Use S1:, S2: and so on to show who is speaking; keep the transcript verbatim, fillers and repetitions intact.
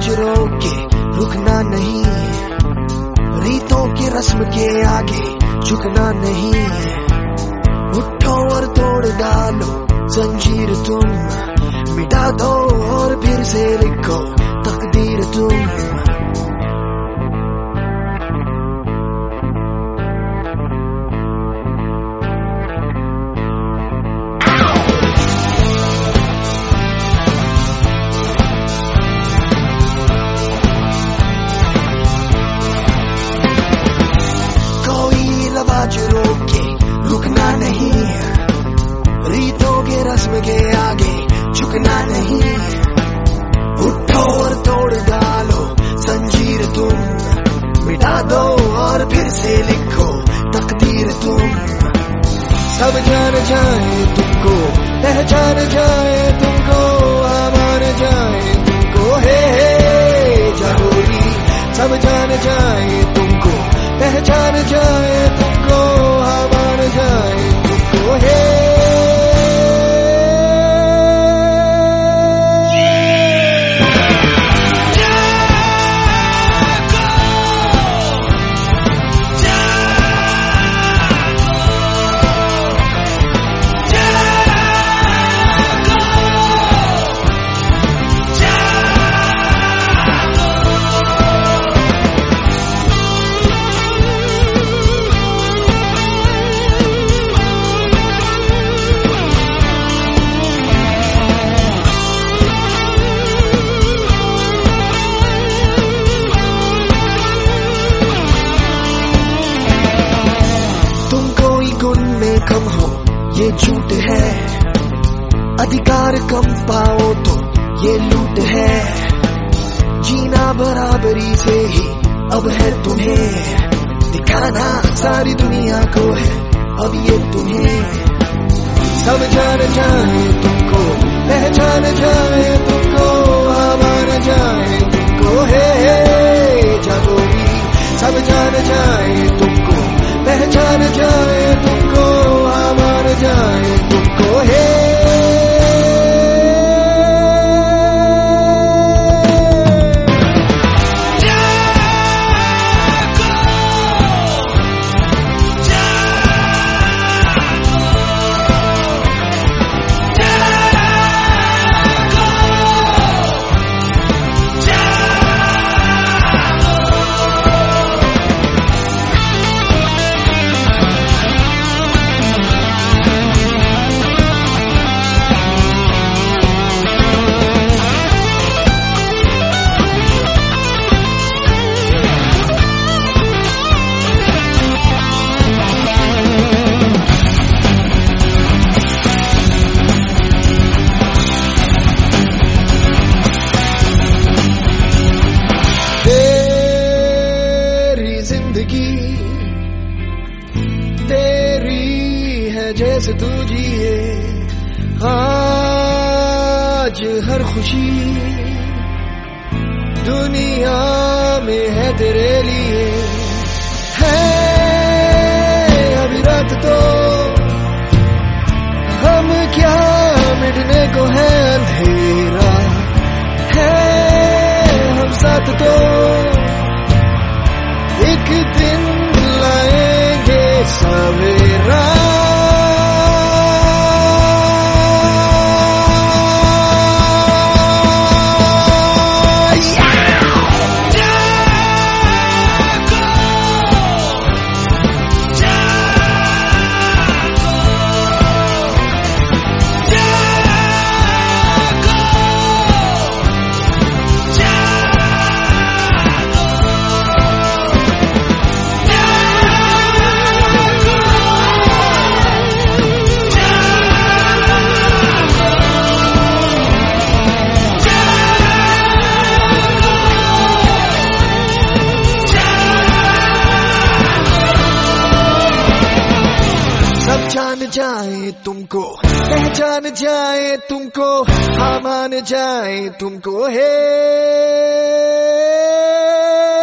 S1: आज रोके रुकना नहीं, रीतों की रस्म के आगे झुकना नहीं। उठो और तोड़ डालो जंजीर तुम, मिटा दो और फिर से लिखो तकदीर तुम। आज रोके रुकना नहीं, रीतों के रस्म के आगे झुकना नहीं। उठो और तोड़ डालो जंजीर तुम, मिटा दो और फिर से लिखो तकदीर तुम। सब जान जाए तुमको, पहचान जाए तुमको, मान जाए तुमको, हे हे जरूरी। सब जान जाए तुमको, पहचान जाए तुमको, मान जाए तुमको, हे कम हो ये झूठ है, अधिकार कम पाओ तो ये लूट है। जीना बराबरी से ही अब है तुम्हें, दिखाना सारी दुनिया को है अब ये तुम्हें। सब जान जाए तुमको, पहचान जाए तुमको, मान जाए तुमको, हे हे जादूरी। सब जान जाए तुमको, पहचान जाए तुमको, मान जाए तुमको, हे तेरी है जैसे तू जिए। आज हर खुशी दुनिया में है तेरे लिए, है अभी रात तो हम क्या मिटने को है अंधेरा, है हम साथ तो एक दिन लाएंगे सवेरा। जान जाए तुमको, पहचान जाए तुमको, हाँ मान जाए तुमको, हे